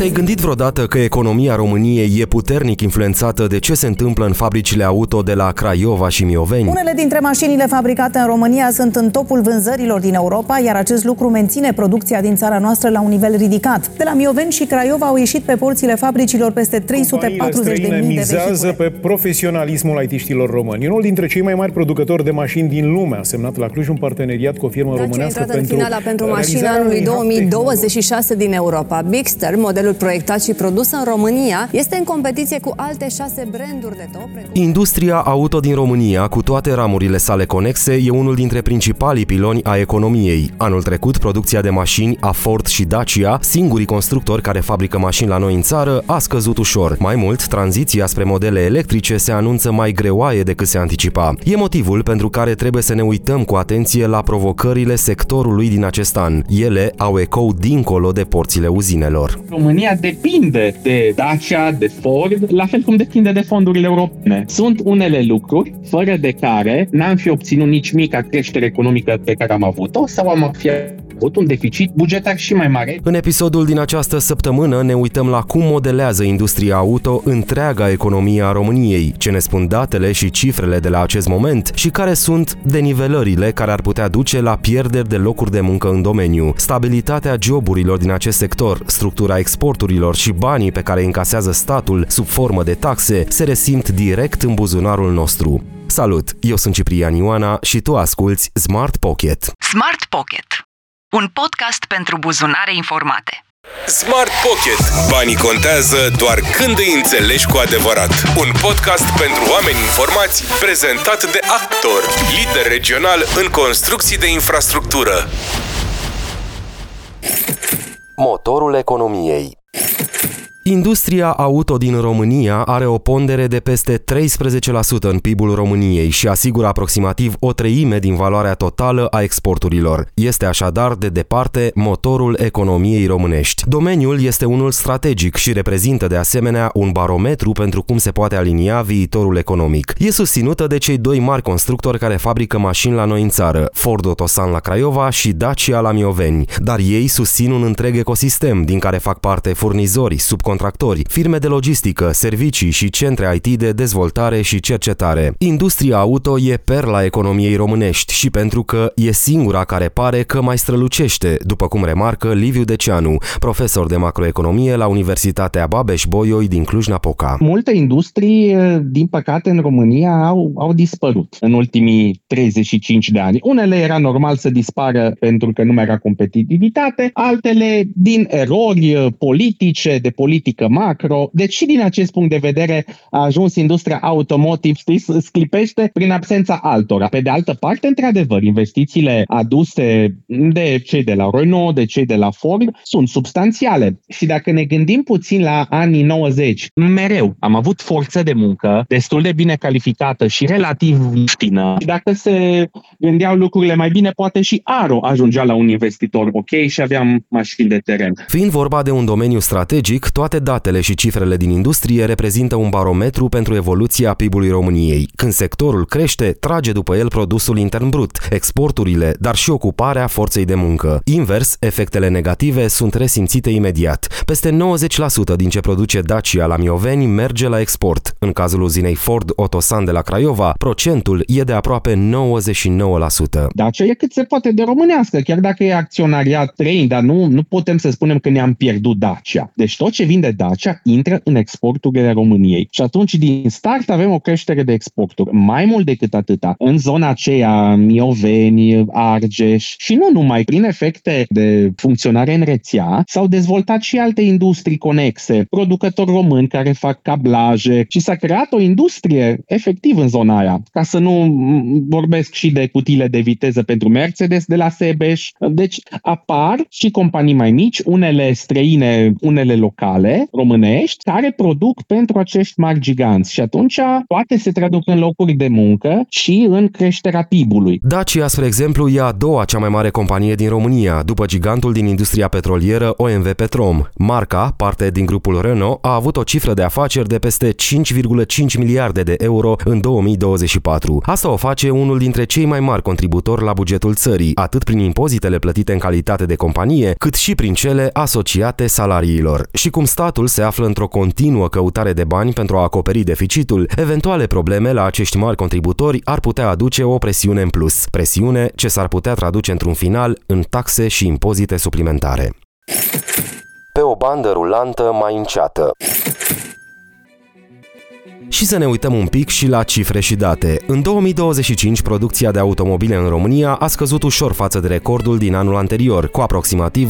Te-ai gândit vreodată că economia României e puternic influențată de ce se întâmplă în fabricile auto de la Craiova și Mioveni? Unele dintre mașinile fabricate în România sunt în topul vânzărilor din Europa, iar acest lucru menține producția din țara noastră la un nivel ridicat. De la Mioveni și Craiova au ieșit pe porțile fabricilor peste 340.000 de vehicule. Mizează pe profesionalismul IT-știlor români. Unul dintre cei mai mari producători de mașini din lume a semnat la Cluj un parteneriat cu o firmă românească pentru mașina anului 2026 din Europa. Bigster, modelul proiectat și produs în România, este în competiție cu alte 6 branduri de top. Industria auto din România, cu toate ramurile sale conexe, e unul dintre principalii piloni a economiei. Anul trecut, producția de mașini a Ford și Dacia, singurii constructori care fabrică mașini la noi în țară, a scăzut ușor. Mai mult, tranziția spre modele electrice se anunță mai greoaie decât se anticipa. E motivul pentru care trebuie să ne uităm cu atenție la provocările sectorului din acest an. Ele au ecou dincolo de porțile uzinelor. România depinde de Dacia, de Ford, la fel cum depinde de fondurile europene. Sunt unele lucruri fără de care n-am fi obținut nici mica creștere economică pe care am avut-o sau am fi avut un deficit bugetar și mai mare. În episodul din această săptămână ne uităm la cum modelează industria auto întreaga economie a României, ce ne spun datele și cifrele de la acest moment și care sunt denivelările care ar putea duce la pierderi de locuri de muncă în domeniu. Stabilitatea joburilor din acest sector, structura exporturilor și banii pe care îi încasează statul sub formă de taxe se resimt direct în buzunarul nostru. Salut, eu sunt Ciprian Ioana și tu asculți Smart Pocket. Smart Pocket, un podcast pentru buzunare informate. Smart Pocket. Banii contează doar când îi înțelegi cu adevărat. Un podcast pentru oameni informați, prezentat de Actor, lider regional în construcții de infrastructură. Motorul economiei. Industria auto din România are o pondere de peste 13% în PIB-ul României și asigură aproximativ o treime din valoarea totală a exporturilor. Este așadar de departe motorul economiei românești. Domeniul este unul strategic și reprezintă de asemenea un barometru pentru cum se poate alinia viitorul economic. E susținută de cei doi mari constructori care fabrică mașini la noi în țară, Ford Otosan la Craiova și Dacia la Mioveni, dar ei susțin un întreg ecosistem din care fac parte furnizori, subcontractori, firme de logistică, servicii și centre IT de dezvoltare și cercetare. Industria auto e perla economiei românești și pentru că e singura care pare că mai strălucește, după cum remarcă Liviu Deceanu, profesor de macroeconomie la Universitatea Babeș-Bolyai din Cluj-Napoca. Multe industrii, din păcate, în România au dispărut în ultimii 35 de ani. Unele era normal să dispară pentru că nu mai era competitivitate, altele din erori politice, de politică macro. Deci și din acest punct de vedere a ajuns industria automotive, sclipește prin absența altora. Pe de altă parte, într-adevăr, investițiile aduse de cei de la Renault, de cei de la Ford, sunt substanțiale. Și dacă ne gândim puțin la anii 90, mereu am avut forță de muncă destul de bine calificată și relativ ieftină. Și dacă se gândeau lucrurile mai bine, poate și Aro ajungea la un investitor ok și aveam mașini de teren. Fiind vorba de un domeniu strategic, toate datele și cifrele din industrie reprezintă un barometru pentru evoluția PIB-ului României. Când sectorul crește, trage după el produsul intern brut, exporturile, dar și ocuparea forței de muncă. Invers, efectele negative sunt resimțite imediat. Peste 90% din ce produce Dacia la Mioveni merge la export. În cazul uzinei Ford Otosan de la Craiova, procentul e de aproape 99%. Dacia e cât se poate de românească, chiar dacă e acționariat străin, dar nu putem să spunem că ne-am pierdut Dacia. Deci tot ce vinde Dacia intră în exporturile României. Și atunci, din start, avem o creștere de exporturi. Mai mult decât atâta, în zona aceea, Mioveni, Argeș și nu numai, prin efecte de funcționare în rețea, s-au dezvoltat și alte industrii conexe, producători români care fac cablaje și s-a creat o industrie efectiv în zona aia. Ca să nu vorbesc și de cutiile de viteză pentru Mercedes de la Sebeș. Deci apar și companii mai mici, unele străine, unele locale, românești, care produc pentru acești mari giganți și atunci poate se traduc în locuri de muncă și în creșterea PIB-ului. Dacia, spre exemplu, e a doua cea mai mare companie din România, după gigantul din industria petrolieră OMV Petrom. Marca, parte din grupul Renault, a avut o cifră de afaceri de peste 5,5 miliarde de euro în 2024. Asta o face unul dintre cei mai mari contributori la bugetul țării, atât prin impozitele plătite în calitate de companie, cât și prin cele asociate salariilor. Și cum statul se află într-o continuă căutare de bani pentru a acoperi deficitul, eventuale probleme la acești mari contributori ar putea aduce o presiune în plus, presiune ce s-ar putea traduce într-un final în taxe și impozite suplimentare. Pe o bandă rulantă mai înceată. Și să ne uităm un pic și la cifre și date. În 2025, producția de automobile în România a scăzut ușor față de recordul din anul anterior, cu aproximativ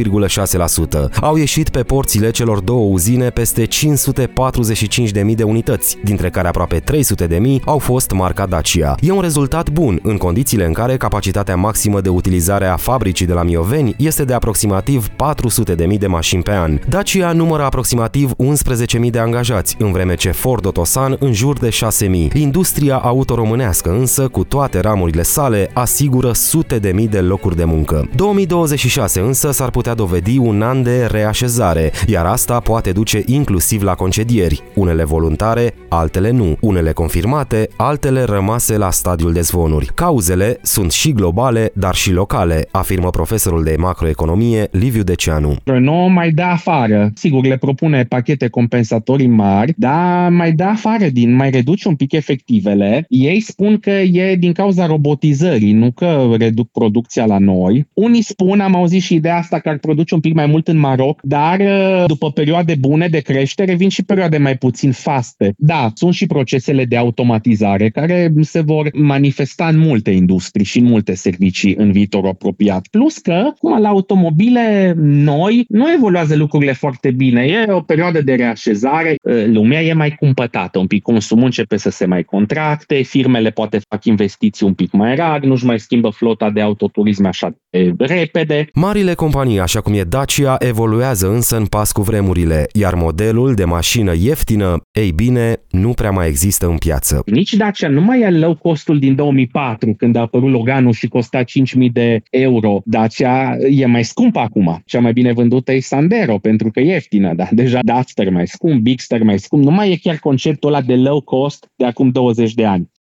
2,6%. Au ieșit pe porțile celor două uzine peste 545.000 de unități, dintre care aproape 300.000 au fost marca Dacia. E un rezultat bun, în condițiile în care capacitatea maximă de utilizare a fabricii de la Mioveni este de aproximativ 400.000 de mașini pe an. Dacia numără aproximativ 11.000 de angajați, în vreme ce Ford Otosan în jur de 6.000. Industria auto românească însă, cu toate ramurile sale, asigură sute de mii de locuri de muncă. 2026 însă s-ar putea dovedi un an de reașezare, iar asta poate duce inclusiv la concedieri, unele voluntare, altele nu, unele confirmate, altele rămase la stadiul de zvonuri. Cauzele sunt și globale, dar și locale, afirmă profesorul de macroeconomie Liviu Deceanu. Renault mai dă afară, sigur le propune pachete compensatorii mari, dar mai dă afară mai reduce un pic efectivele. Ei spun că e din cauza robotizării, nu că reduc producția la noi. Unii spun, am auzit și ideea asta, că ar produce un pic mai mult în Maroc, dar după perioade bune de creștere vin și perioade mai puțin faste. Da, sunt și procesele de automatizare care se vor manifesta în multe industrii și în multe servicii în viitorul apropiat. Plus că, cum la automobile noi, nu evoluează lucrurile foarte bine. E o perioadă de reașezare, lumea e mai cumpătată un pic, consumul începe să se mai contracte, firmele poate fac investiții un pic mai rar, nu-și mai schimbă flota de autoturisme așa de repede. Marile companii, așa cum e Dacia, evoluează însă în pas cu vremurile, iar modelul de mașină ieftină, ei bine, nu prea mai există în piață. Nici Dacia nu mai e low costul din 2004, când a apărut Loganul și costa 5.000 de euro. Dacia e mai scumpă acum. Cea mai bine vândută e Sandero, pentru că e ieftină, dar deja Duster mai scump, Bigster mai scump, nu mai e chiar conceptul ăla de low cost de acum 20 de ani.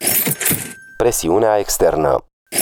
Presiunea externă.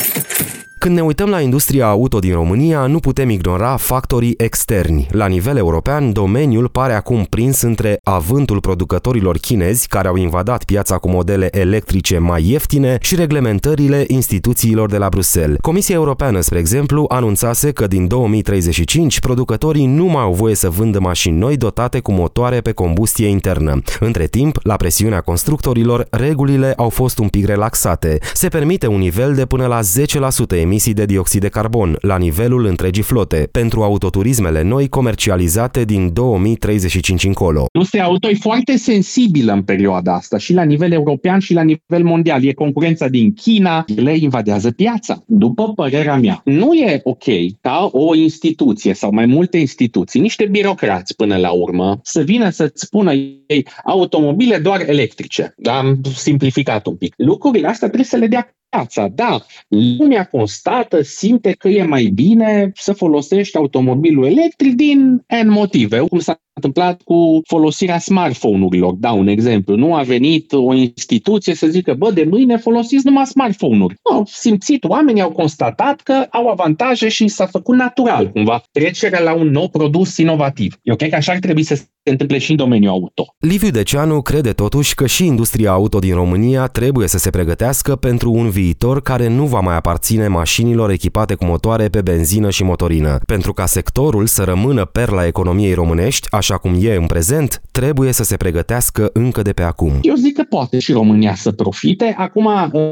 Când ne uităm la industria auto din România, nu putem ignora factorii externi. La nivel european, domeniul pare acum prins între avântul producătorilor chinezi, care au invadat piața cu modele electrice mai ieftine, și reglementările instituțiilor de la Bruxelles. Comisia Europeană, spre exemplu, anunțase că din 2035 producătorii nu mai au voie să vândă mașini noi dotate cu motoare pe combustie internă. Între timp, la presiunea constructorilor, regulile au fost un pic relaxate. Se permite un nivel de până la 10% emisii de dioxid de carbon la nivelul întregii flote pentru autoturismele noi comercializate din 2035 încolo. Industria auto e foarte sensibilă în perioada asta și la nivel european și la nivel mondial. E concurența din China, le invadează piața. După părerea mea, nu e ok ca o instituție sau mai multe instituții, niște birocrați până la urmă, să vină să-ți spună ei automobile doar electrice. Am simplificat un pic. Lucrurile astea trebuie să le dea piața. Da, lumea constată, simte că e mai bine să folosești automobilul electric din N motive, cum s-a întâmplat cu folosirea smartphone-urilor. Da, un exemplu. Nu a venit o instituție să zică, bă, de mâine folosiți numai smartphone-uri. Au simțit, oamenii au constatat că au avantaje și s-a făcut natural, cumva, trecerea la un nou produs inovativ. Eu cred că așa ar trebui să se întâmple și în domeniul auto. Liviu Deceanu crede totuși că și industria auto din România trebuie să se pregătească pentru un viitor care nu va mai aparține mașinilor echipate cu motoare pe benzină și motorină. Pentru ca sectorul să rămână perla economiei românești, așa cum e în prezent, trebuie să se pregătească încă de pe acum. Eu zic că poate și România să profite. Acum,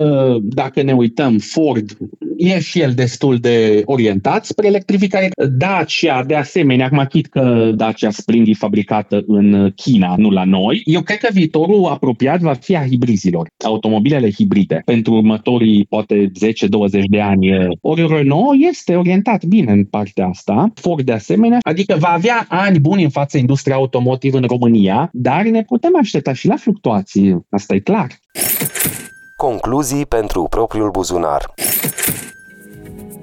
dacă ne uităm, Ford e și el destul de orientat spre electrificare. Dacia, de asemenea, acum chit că Dacia Spring e fabricată în China, nu la noi. Eu cred că viitorul apropiat va fi a hibrizilor, automobilele hibride, pentru următorii, poate 10-20 de ani. Ori Renault este orientat bine în partea asta, Ford de asemenea, adică va avea ani buni în fața industriei automotive în România, dar ne putem aștepta și la fluctuații, asta e clar. Concluzii pentru propriul buzunar.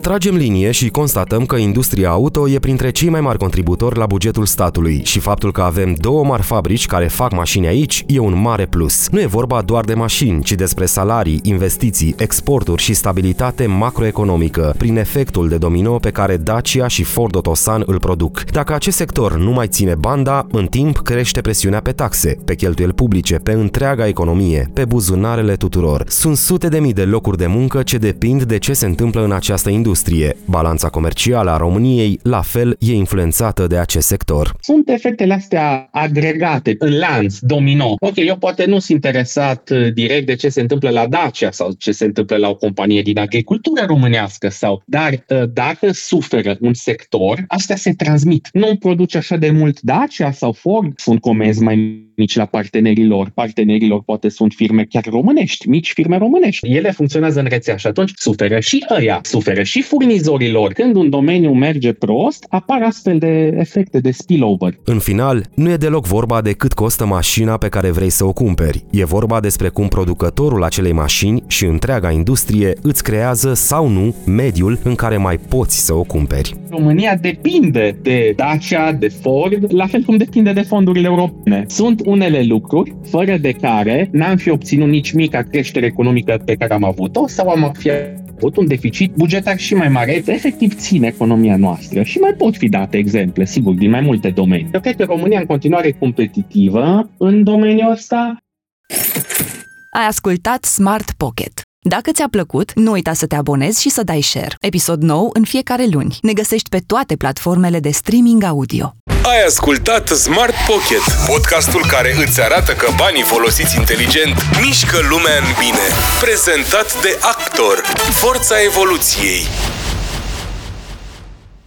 Tragem linie și constatăm că industria auto e printre cei mai mari contributori la bugetul statului și faptul că avem două mari fabrici care fac mașini aici e un mare plus. Nu e vorba doar de mașini, ci despre salarii, investiții, exporturi și stabilitate macroeconomică, prin efectul de domino pe care Dacia și Ford Otosan îl produc. Dacă acest sector nu mai ține banda, în timp crește presiunea pe taxe, pe cheltuieli publice, pe întreaga economie, pe buzunarele tuturor. Sunt sute de mii de locuri de muncă ce depind de ce se întâmplă în această industrie. Balanța comercială a României, la fel, e influențată de acest sector. Sunt efectele astea agregate, în lanț, domino. Ok, eu poate nu sunt interesat direct de ce se întâmplă la Dacia sau ce se întâmplă la o companie din agricultură românească, dar dacă suferă un sector, astea se transmit. Nu produce așa de mult Dacia sau Ford, sunt comenzi mai mici la partenerilor. Partenerilor poate sunt firme chiar românești, mici firme românești. Ele funcționează în rețea și atunci suferă și ăia, suferă și furnizorilor. Când un domeniu merge prost, apar astfel de efecte de spillover. În final, nu e deloc vorba de cât costă mașina pe care vrei să o cumperi. E vorba despre cum producătorul acelei mașini și întreaga industrie îți creează sau nu mediul în care mai poți să o cumperi. România depinde de Dacia, de Ford, la fel cum depinde de fondurile europene. Sunt unele lucruri fără de care n-am fi obținut nici mica creștere economică pe care am avut-o sau am fi avut un deficit bugetar și mai mare. Efectiv ține economia noastră și mai pot fi date exemple, sigur, din mai multe domenii. Eu cred că România în continuare e competitivă în domeniul ăsta. Ai ascultat Smart Pocket. Dacă ți-a plăcut, nu uita să te abonezi și să dai share. Episod nou în fiecare luni. Ne găsești pe toate platformele de streaming audio. Ai ascultat Smart Pocket, podcastul care îți arată că banii folosiți inteligent mișcă lumea în bine. Prezentat de Actor, forța evoluției.